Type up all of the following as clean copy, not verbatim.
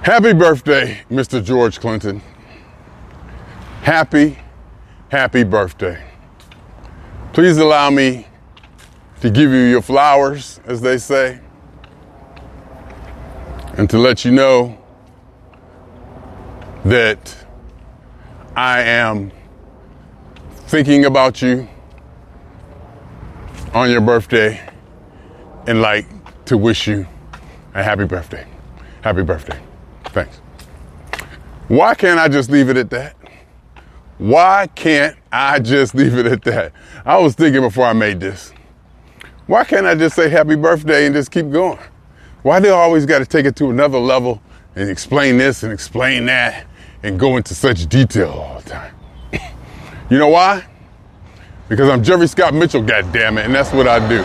Happy birthday, Mr. George Clinton. Happy birthday. Please allow me to give you your flowers, as they say, and to let you know that I am thinking about you on your birthday and like to wish you a happy birthday. Happy birthday. Thanks. Why can't I just leave it at that? Why can't I just leave it at that? I was thinking before I made this. Why can't I just say happy birthday and just keep going? Why do I always got to take it to another level and explain this and explain that and go into such detail all the time? You know why? Because I'm Jeffrey Scott Mitchell, goddammit, and that's what I do.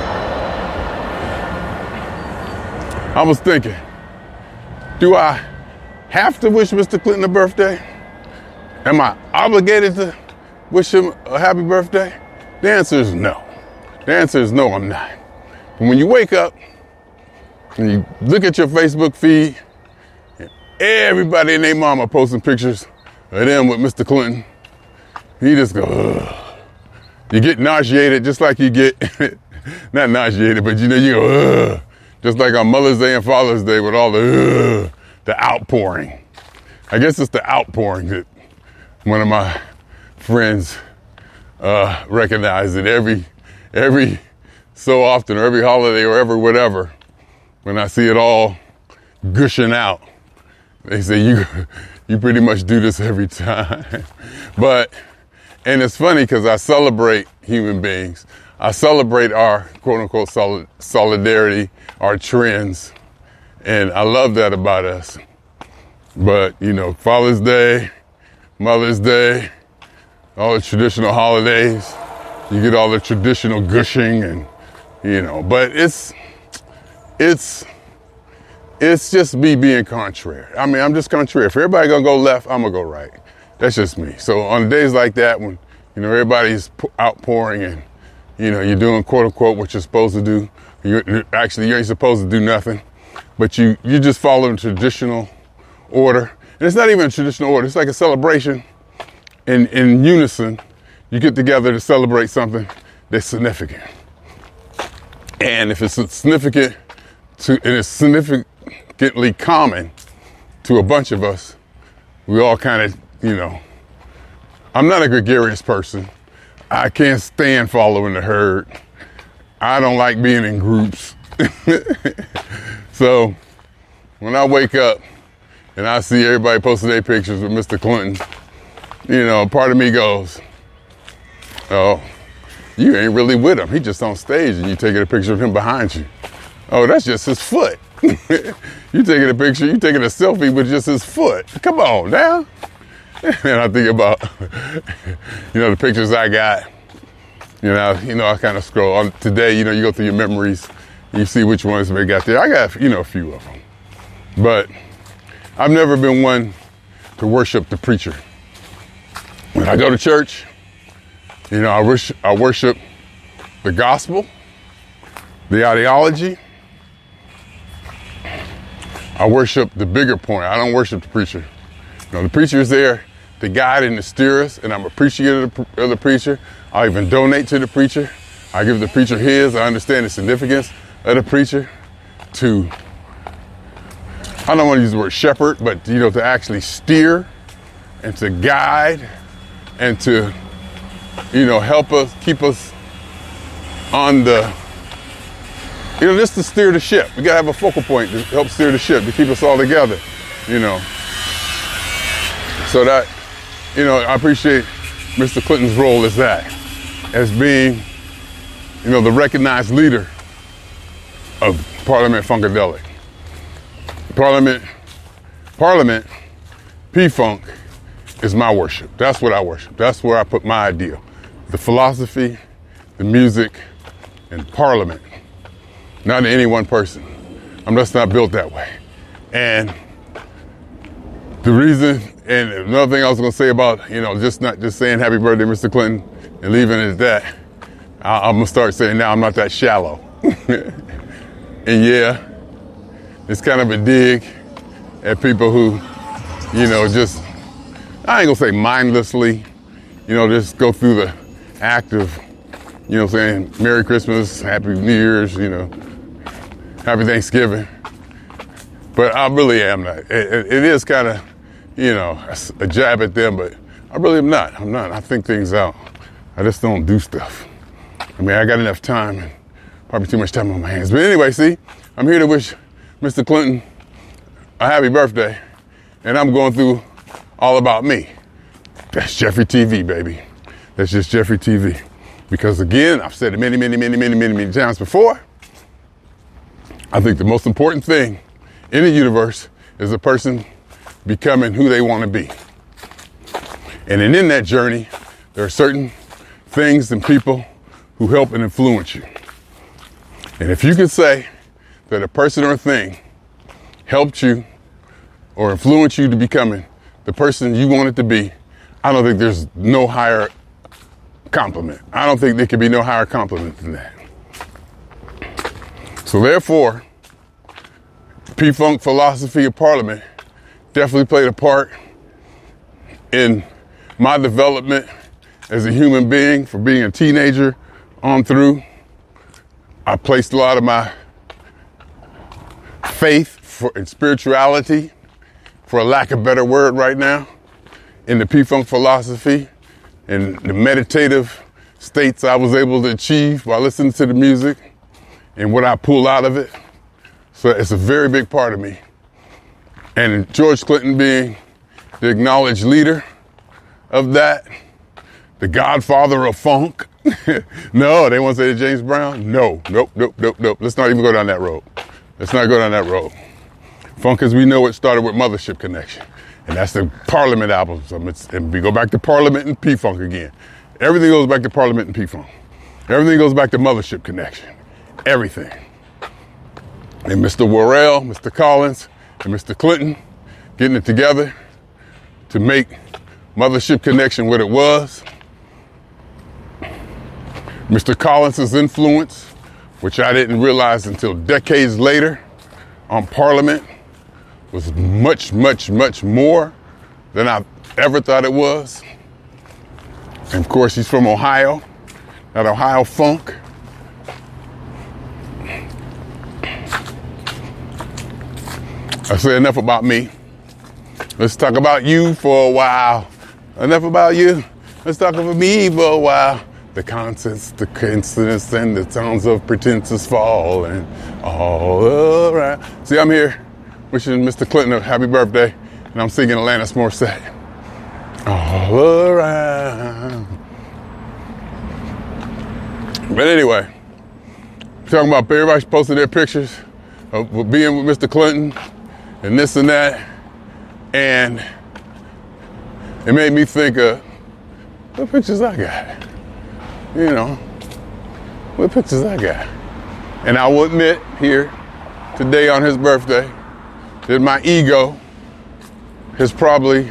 I was thinking, do I have to wish Mr. Clinton a birthday? Am I obligated to wish him a happy birthday? The answer is no. The answer is no, I'm not. But when you wake up and you look at your Facebook feed, and everybody and their mama posting pictures of them with Mr. Clinton, you just go, ugh. You get nauseated just like you get, not nauseated, but you go, ugh. Just like on Mother's Day and Father's Day with all the outpouring. I guess it's the outpouring that one of my friends recognized it every so often, or every holiday, or every whatever. When I see it all gushing out, they say you pretty much do this every time. And it's funny because I celebrate human beings. I celebrate our quote unquote solidarity, our trends, and I love that about us. But Father's Day, Mother's Day, all the traditional holidays, you get all the traditional gushing and, but it's just me being contrary. I mean, I'm just contrary. If everybody gonna go left, I'm gonna go right. That's just me. So on days like that, when, everybody's outpouring and, you're doing quote unquote what you're supposed to do. You ain't supposed to do nothing, but you just follow the traditional order. And it's not even a traditional order. It's like a celebration in unison. You get together to celebrate something that's significant. And if it's significant and it's significantly common to a bunch of us, we all kind of, I'm not a gregarious person. I can't stand following the herd. I don't like being in groups. So when I wake up and I see everybody posting their pictures with Mr. Clinton, part of me goes, oh, you ain't really with him. He just on stage and you taking a picture of him behind you. Oh, that's just his foot. You taking a picture, you taking a selfie with just his foot. Come on now. And I think about, the pictures I got. I kind of scroll on today. You go through your memories, you see which ones they got there. I got, a few of them, but I've never been one to worship the preacher. When I go to church, I worship the gospel, the ideology. I worship the bigger point. I don't worship the preacher. The preacher is there to guide and to steer us, and I'm appreciative of the preacher. I even donate to the preacher. I give the preacher his. I understand the significance of the preacher to, I don't want to use the word shepherd, but to actually steer and to guide and to, help us, keep us on the, just to steer the ship. We gotta have a focal point to help steer the ship, to keep us all together, So that, I appreciate Mr. Clinton's role as that, as being, the recognized leader of Parliament Funkadelic. Parliament, P-Funk, is my worship. That's what I worship. That's where I put my ideal. The philosophy, the music, and Parliament. Not any one person. I'm just not built that way. And the reason, and another thing I was going to say about, not just saying happy birthday, Mr. Clinton, and leaving it at that, I'm going to start saying now I'm not that shallow. And yeah, it's kind of a dig at people who, just, I ain't gonna say mindlessly, just go through the act of, saying Merry Christmas, Happy New Year's, Happy Thanksgiving. But I really am not. It is kind of, a jab at them, but I really am not. I'm not. I think things out. I just don't do stuff. I mean, I got enough time and probably too much time on my hands. But anyway, see, I'm here to wish Mr. Clinton a happy birthday, and I'm going through All About Me. That's Jeffrey TV, baby. That's just Jeffrey TV. Because again, I've said it many times before, I think the most important thing in the universe is a person becoming who they want to be. And in that journey, there are certain things and people who help and influence you. And if you could say that a person or a thing helped you or influenced you to becoming the person you wanted to be, I don't think there's no higher compliment. I don't think there could be no higher compliment than that. So therefore, P-Funk philosophy of Parliament definitely played a part in my development as a human being, for being a teenager on through. I placed a lot of my faith and spirituality, for a lack of a better word right now, in the P-Funk philosophy and the meditative states I was able to achieve by listening to the music and what I pull out of it. So it's a very big part of me. And George Clinton being the acknowledged leader of that, the godfather of funk. No, they want to say James Brown? No, nope. Let's not even go down that road. Let's not go down that road. Funk as we know it started with Mothership Connection. And that's the Parliament album. And we go back to Parliament and P-Funk again. Everything goes back to Parliament and P-Funk. Everything goes back to Mothership Connection. Everything. And Mr. Worrell, Mr. Collins, and Mr. Clinton getting it together to make Mothership Connection what it was. Mr. Collins' influence, which I didn't realize until decades later, on Parliament was much more than I ever thought it was. And of course, he's from Ohio, that Ohio funk. I say enough about me. Let's talk about you for a while. Enough about you. Let's talk about me for a while. The constants, the coincidence, and the sounds of pretenses falling all around. See, I'm here wishing Mr. Clinton a happy birthday, and I'm singing Alanis Morissette. All around. But anyway, talking about everybody posting their pictures of being with Mr. Clinton and this and that, and it made me think of what pictures I got. What pictures I got. And I will admit here today on his birthday that my ego has probably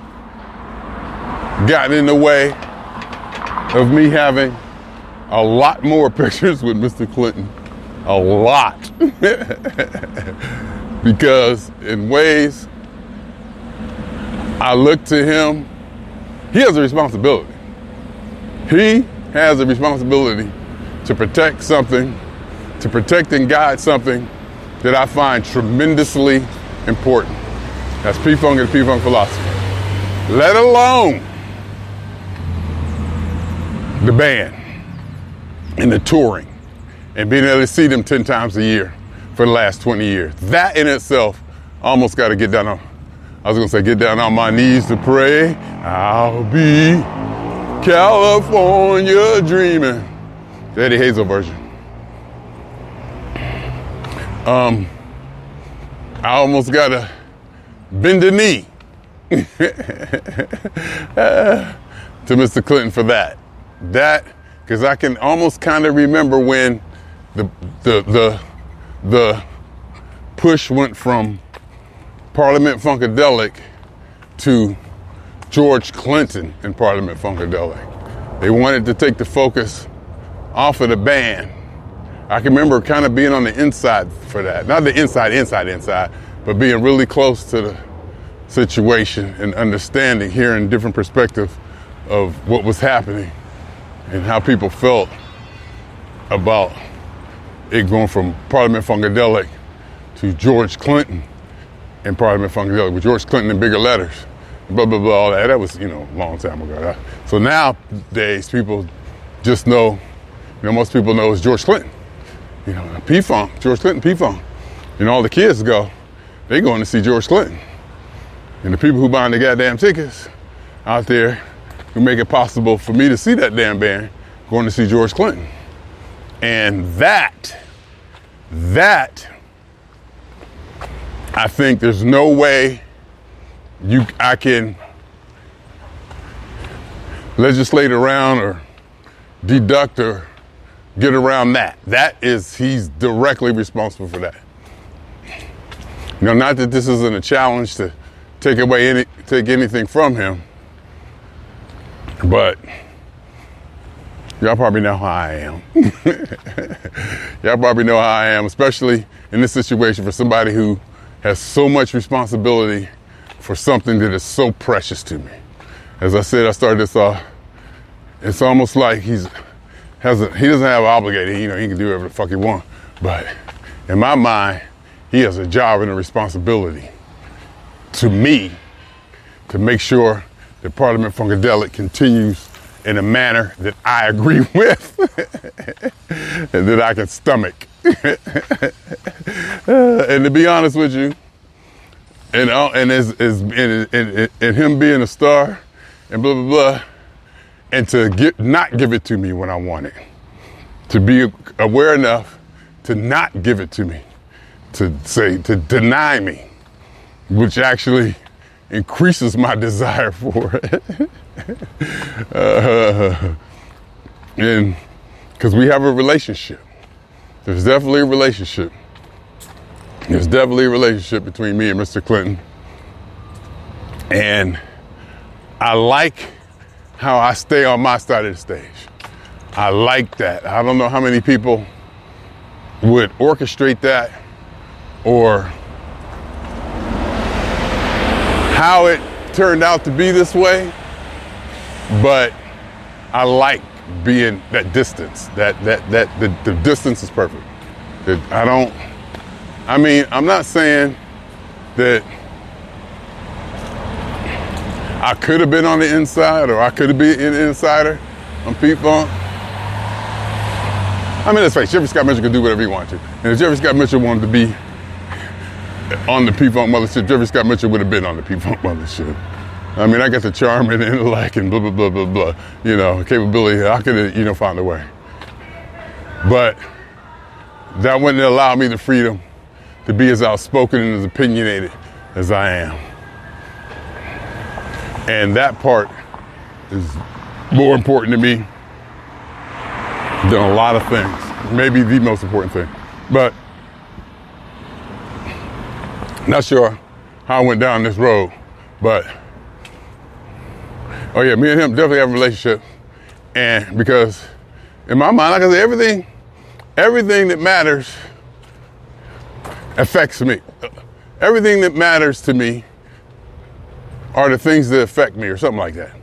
gotten in the way of me having a lot more pictures with Mr. Clinton. A lot. Because in ways I look to him, he has a responsibility. He has a responsibility to protect something, to protect and guide something that I find tremendously important. That's P-Funk and P-Funk philosophy. Let alone the band and the touring and being able to see them 10 times a year for the last 20 years. That in itself almost got to get down on my knees to pray. I'll be California dreaming. The Eddie Hazel version. I almost got to bend a knee to Mr. Clinton for that. That, because I can almost kind of remember when the push went from Parliament Funkadelic to George Clinton in Parliament Funkadelic. They wanted to take the focus off of the band. I can remember kind of being on the inside for that. Not the inside, but being really close to the situation and understanding, hearing different perspectives of what was happening and how people felt about it going from Parliament Funkadelic to George Clinton and Parliament Funkadelic, with George Clinton in bigger letters, blah, blah, blah, all that. That was, a long time ago. So nowadays, people just know, most people know it's George Clinton. P-Funk, George Clinton, P-Funk. All the kids they going to see George Clinton. And the people who buying the goddamn tickets out there who make it possible for me to see that damn band going to see George Clinton. And that, I think there's no way I can legislate around or deduct or get around that. He's directly responsible for that. Not that this isn't a challenge to take anything from him, but y'all probably know how I am. Y'all probably know how I am, especially in this situation for somebody who has so much responsibility for something that is so precious to me. As I said, I started this off, it's almost like he doesn't have obligated, he can do whatever the fuck he wants. But in my mind, he has a job and a responsibility to me to make sure that Parliament Funkadelic continues in a manner that I agree with and that I can stomach. And to be honest with you, and him being a star and blah, blah, blah, and to not give it to me when I want it, to be aware enough to not give it to me, to deny me, which actually increases my desire for it. And because we have a relationship. There's definitely a relationship. There's definitely a relationship between me and Mr. Clinton. And I like how I stay on my side of the stage. I like that. I don't know how many people would orchestrate that or how it turned out to be this way, but I like being that distance. The distance is perfect. I'm not saying that I could have been on the inside or I could have been an insider on P-Funk. Let's face it, Jeffrey Scott Mitchell could do whatever he wanted to. And if Jeffrey Scott Mitchell wanted to be on the P-Funk mothership, Jeffrey Scott Mitchell would have been on the P-Funk mothership. I got the charm and the intellect and blah, blah, blah, blah, blah, capability. I could have, found a way. But that wouldn't allow me the freedom to be as outspoken and as opinionated as I am. And that part is more important to me than a lot of things. Maybe the most important thing. But not sure how I went down this road, but oh yeah, me and him definitely have a relationship. And because in my mind, like I said, everything that matters affects me. Everything that matters to me are the things that affect me or something like that.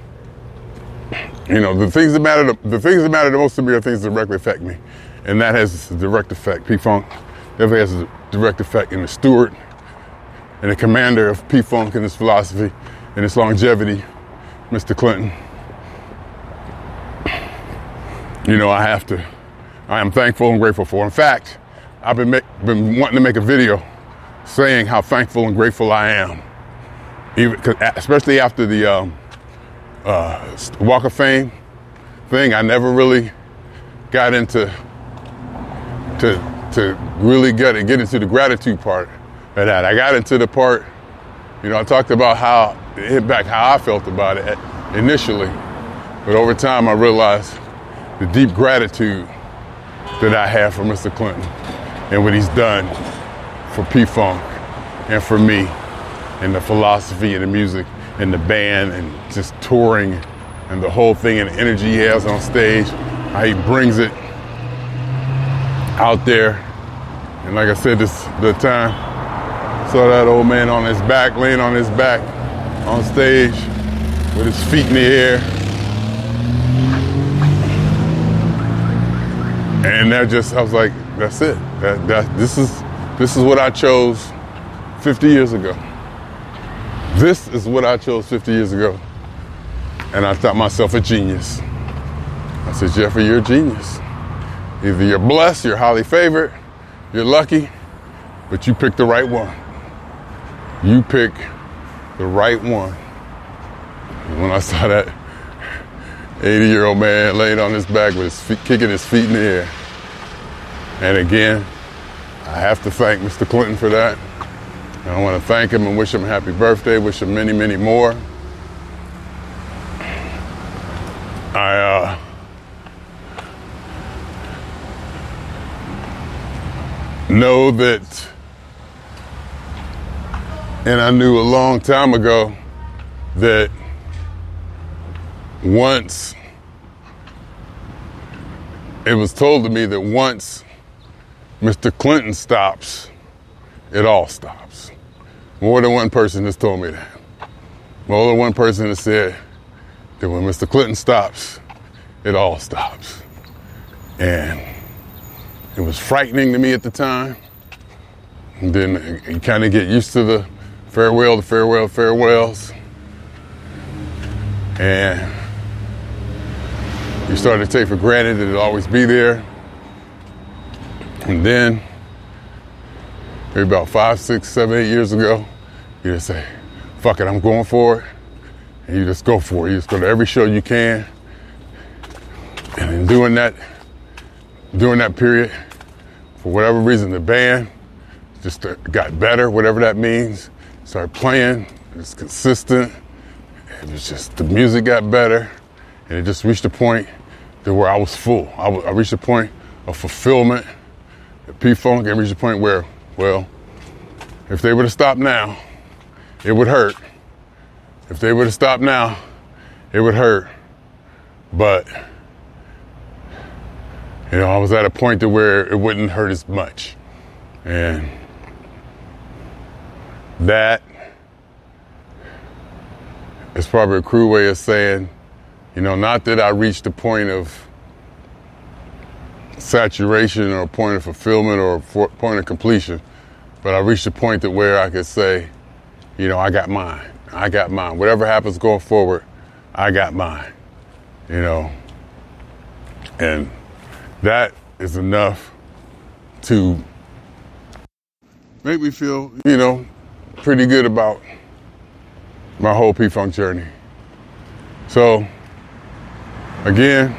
The things that matter the most to me are things that directly affect me. And that has a direct effect. P-Funk definitely has a direct effect in the steward and the commander of P-Funk and his philosophy and its longevity, Mr. Clinton. I am thankful and grateful for. In fact, I've been wanting to make a video saying how thankful and grateful I am. Especially after the Walk of Fame thing, I never really got into to really get into the gratitude part of that. I got into the part, I talked about how it hit back how I felt about it initially, but over time I realized the deep gratitude that I have for Mr. Clinton and what he's done for P-Funk and for me and the philosophy and the music and the band and just touring and the whole thing and the energy he has on stage, how he brings it out there. And like I said, the time Saw that old man on his back, laying on his back on stage with his feet in the air. And I was like, that's it. This is what I chose 50 years ago. This is what I chose 50 years ago. And I thought myself a genius. I said, Jeffrey, you're a genius. Either you're blessed, you're highly favored, you're lucky, but you picked the right one. You pick the right one. And when I saw that 80-year-old man laying on his back with his feet, kicking his feet in the air. And again, I have to thank Mr. Clinton for that. And I want to thank him and wish him a happy birthday, wish him many, many more. I know that, and I knew a long time ago that once it was told to me that once Mr. Clinton stops, it all stops. More than one person has told me that. More than one person has said that when Mr. Clinton stops, it all stops. And it was frightening to me at the time. And then you kind of get used to the farewells. And you start to take for granted that it'll always be there. And then, maybe about 5, 6, 7, 8 years ago, you just say, fuck it, I'm going for it. And you just go for it. You just go to every show you can. And in doing that period, for whatever reason, the band just got better, whatever that means. Started playing, it's consistent. It was just, the music got better. And it just reached a point to where I was full. I reached a point of fulfillment. P-Funk, it reached a point where, well, if they were to stop now, it would hurt. If they were to stop now, it would hurt. But, I was at a point to where it wouldn't hurt as much. And that is probably a crude way of saying, not that I reached a point of saturation or a point of fulfillment or a point of completion, but I reached a point that where I could say, I got mine. I got mine. Whatever happens going forward, I got mine. And that is enough to make me feel, pretty good about my whole P-Funk journey. So, again,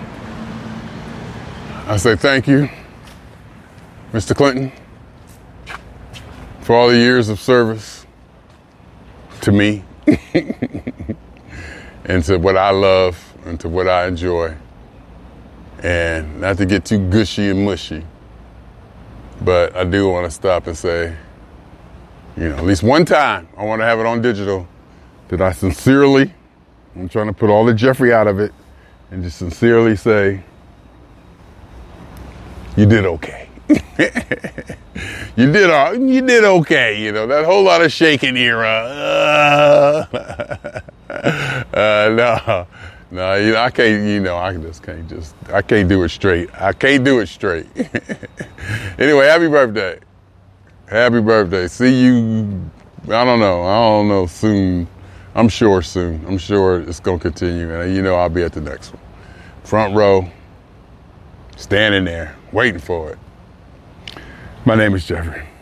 I say thank you, Mr. Clinton, for all the years of service to me and to what I love and to what I enjoy. And not to get too gushy and mushy, but I do want to stop and say, at least one time, I want to have it on digital, that I sincerely, I'm trying to put all the Jeffrey out of it, and just sincerely say, you did okay. You did okay, that whole lot of shaking era. No, I can't, I can't do it straight. I can't do it straight. Anyway, happy birthday. Happy birthday. See you, I don't know, soon. I'm sure soon. I'm sure it's going to continue. And I'll be at the next one. Front row, standing there, waiting for it. My name is Jeffrey.